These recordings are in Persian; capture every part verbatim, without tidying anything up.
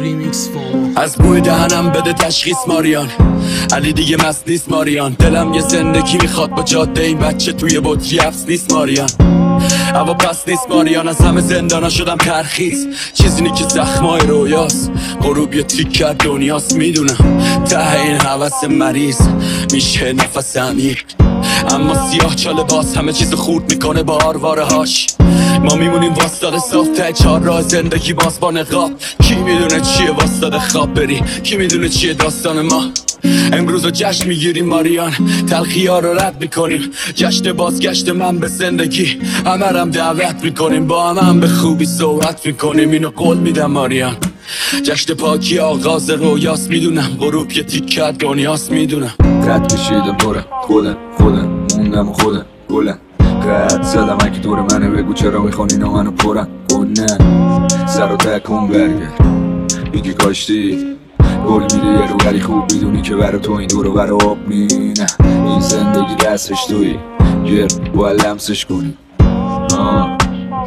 ریمیکس فامو. از بوی دهنم بده تشخیص ماریان، علی دیگه مست نیست ماریان. دلم یه زندگی میخواد با جاده این بچه توی بطری افس نیست ماریان. هوا پس نیست ماریان، از همه زندانا شدم ترخیص. چیزی نی که زخمای رویاست، غروب یه تیک کرد دنیاست. میدونم ته این حوث مریض میشه نفس عمیق، اما سیاه چاله باز همه چیز خورد میکنه با آرواره هاش. ما میمونیم واسطاده صاف ته چهار راه زندگی باز با نقاب. کی میدونه چیه واسطاده خواب بری، کی میدونه چیه داستان ما. امروز رو جشن میگیریم ماریان، تلخی ها رو رد میکنیم. جشن بازگشت من به زندگی، همه رم دعوت میکنیم. با همه هم به خوبی صحبت میکنیم، اینو قول میدم ماریان. جشن پاکی آغاز رویاست، میدونم غروب یه تیکه دنیاست. میدونم قد کشیدم دورم خودم خودم موندم و خودم گلم. قد زدم اگه دور منه بگو چرا میخوان اینا منو پرن کنن. سر و تکون برگرد میگی کاشتی گل میده یه رو ولی خوب میدونی که برا تو این دورو برا آب مینه. این زندگی دستش توی گر باید لمسش کنی. آه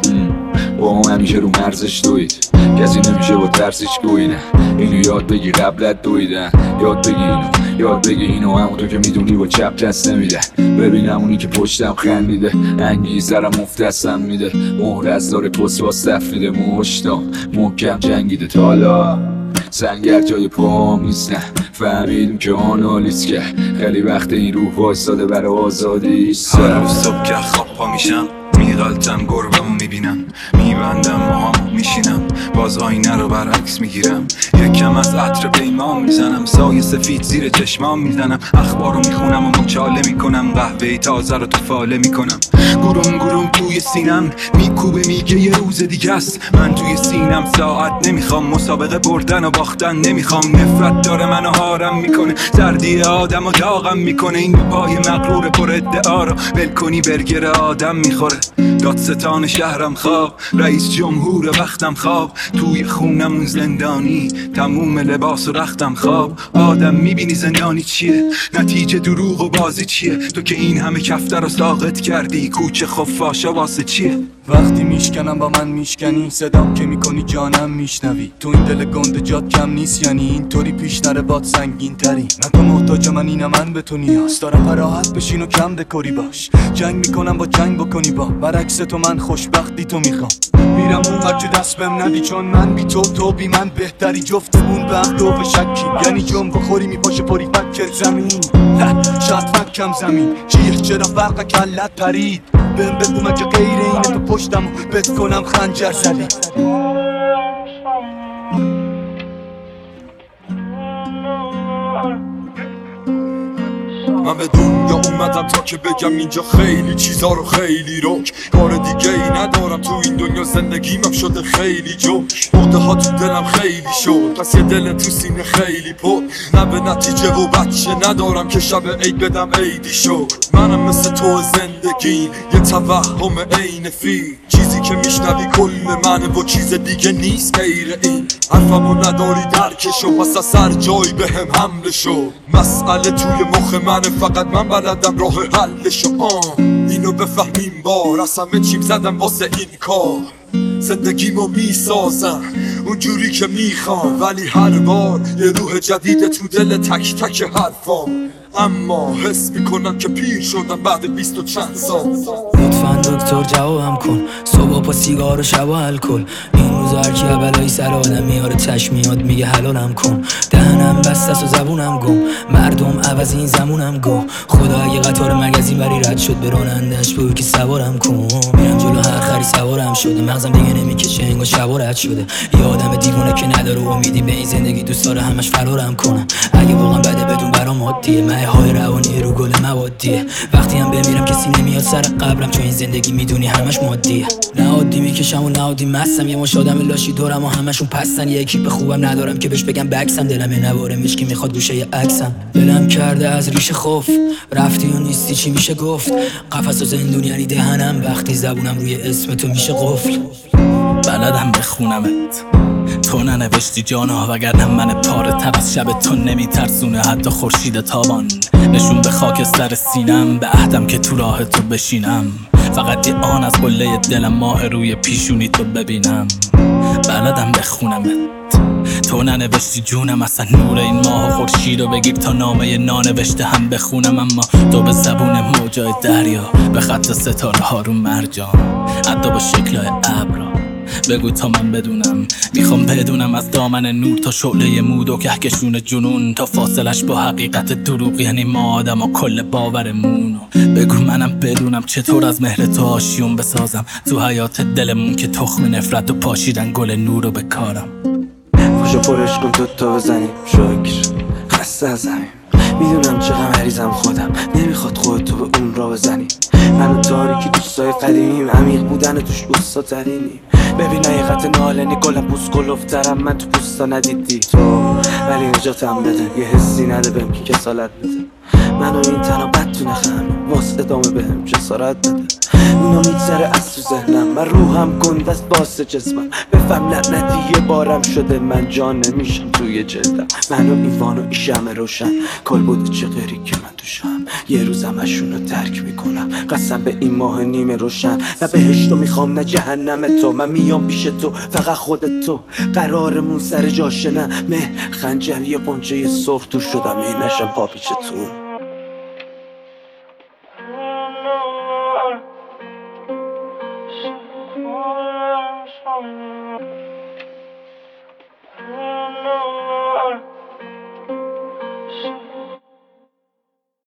با هم همیشه رو مرزش دوید، کسی نمیشه با ترسش گوینه. اینو یاد بگی قبلت دویدن، یاد بگی اینو یاد بگی اینو همونطور که میدونی با چپ دست نمیده. ببینم اونی که پشتم خندیده، انگی سرم مفتستم میده. مهر از داره پست باز تفریده، مشتام محکم جنگیده. تا حالا سنگر جای پام نیستن، فهمیدیم که آنالیز که خیلی وقت این روح وایستاده برای آزادی. هر روز صبح که خواب پا میشم میغلطم گربمو میبینم، میبندم موهامو میشینم، باز آینه رو برعکس میگیرم. یکم از عطر پیمان میزنم، سایه سفید زیر چشمام میزنم. اخبارو میخونم و مچاله میکنم، قهوه تازه رو تو فاله میکنم. گروم گروم توی سینم میکوبه میگه یه روز دیگه است. من توی سینم ساعت نمیخوام، مسابقه بردن و باختن نمیخوام. نفرت داره منو هارم میکنه، سردی آدم و داغم میکنه. این پای مغرور پر ادعا رو ول کنی برگر آدم میخوره. دادستان شهرم خواب، رئیس جمهور وقتم خواب. توی خونمون زندانی، تموم لباس و رختم خواب. آدم میبینی زندانی چیه، نتیجه دروغ و بازی چیه. تو که این همه کفتر رو ساقط کردی، کوچه خفاشا واسه چیه. وقتی میشکنم با من میشکنی، صدام که میکنی جانم میشنوی. تو این دل گنده جات کم نیست، یعنی اینطوری پیش نره باد سنگین تری. نکن محتاج من اینم، من به تو نیاز دارم. فراحت بشین و کم دکوری باش، جنگ میکنم با جنگ بکنی با. برعکس تو من خوشبختی تو میخوام. میرم اون وقت که دست بهم ندی، چون من بی تو تو بی من بهتری. جفتمون به هم دو شکی، یعنی جنب بخوری میپاشه پری فکر زمین. شاید فکم زمین چیه، چرا فرق کلت پرید. بهم بگو من که غیر اینه تو پشتم و بت کنم خنجر زدی. من به دنیا اومدم تا که بگم اینجا خیلی چیزا رو خیلی رک. کار دیگه ای ندارم تو این دنیا، زندگیم شده خیلی جوک. مرده ها تو دلم خیلی شد، پس یه دل تو سینه خیلی پر. نه به نتیجه و بچه ندارم که شب عید بدم عیدی شد. منم مثل تو زندگی یه توهم عین فیل، چیزی که میشنوی کل منه و چیز دیگه نیست غیر این. حرفمو نداری درکشو، پس از سر جای به هم حمله شو. مسئله توی مخ منه، فقط من بلدم راه حلشو. آه اینو بفهمیم بار، از همه چیم زدم واسه این کار. زندگیمو میسازم اونجوری که میخوام، ولی هر بار یه روح جدید تو دل تک تک حرفام. اما حس میکنم که پیر شدم بعد بیست و چند سال. لطفاً دکتر جوابم کن، صبح با سیگار و شب و الکل. این روزا هر کی بلایی سر آدم میاره چشم میاد میگه حلالم کن. دهنم بسته است و زبونم گم، مردم عوض این زمونم گو. خدا اگه قطار مگزین بری رد شد، به رانندش بگو که سوارم کن. میرم جلو هر خری سوارم شده، مغزم دیگه نمیکشه انگار شب رد شده. یه آدم دیوونه که نداره امیدی به این زندگی، دوست داره همش فرارم کنم. اگه واقعا بده بدون برام عادیه، مه های روانی رو گل موادیه. وقتی هم بمیرم کسی نمیاد سر قبرم، چون این زندگی میدونی همش مادیه. نه عادی میکشم و نه عادی مستم، یه مش آدم لاشی دورم و همشون پستن. یه اکیپ خوبم ندارم که بهش بگم بکسم. دلم یه نواره مشکی میخواد گوشه یه عکسم. دلم کرده از ریشه خوف، رفتی و نیستی چی میشه گفت. قفس و زندون یعنی دهنم، وقتی زبونم روی اسم تو میشه قفل. بلدم بخونمت، تو ننوشتی جانا، وگرنه من پاره تب از شب تو نمیترسونه حتی خورشید تابان. نشون به خاک سر سینم، به عهدم که تو راه تو بشینم. فقط یه آن از قله دلم، ماه روی پیشونی تو ببینم. بلدم بخونمت، تو ننوشتی جونم اصلا نور این ماه و خورشید رو بگیر تا نامه نانوشته هم بخونم، اما تو به زبون موجای دریا، به خط ستاره ها رو مرجان، حتی با شکلهای ابرا بگو تا من بدونم. میخوام بدونم از دامن نور تا شعله مود و کهکشون جنون، تا فاصلش با حقیقت دروغ، یعنی ما آدم و کل باورمون. بگو منم بدونم چطور از مهر تو آشیون بسازم تو حیات دلمون که تخم نفرت و پاشیدن گل نور رو بکارم. پاشو پرش کن تو تا بزنیم شکر خسته از همین، میدونم چقدر مریضم خودم، نمیخواد خودتو به اون را بزنی. من و تاریکی دوستای قدیمیم، عمیق بودن توش اوستا ترینیم. ببین حقیقت نالنی گلم پوست گلفترم، من تو پوستا ندیدی تو، ولی نجاتم بده، یه حسی نده بهم که کسالت بده. منو این تنها بد تو نخم واسه ادامه بهم جسارت بده. اینا میگذره از تو ذهنم، من روحم گنده است واسه جسمم. بفهم لعنتی یه بارم شده، من جان نمیشم توی جلدم. منو ایوان و این شمع روشن کل بوده چه غیری که من توشم. یه روزم اشونو ترک میکنم، قسم به این ماه نیمه روشن. نه بهشتو میخوام نه جهنم تو، من میام پیش تو فقط خودت تو. قرارمون سر جاشه نه مه خنجر یه بنجه سرخ تو شدم، این نشم پا پیش تو.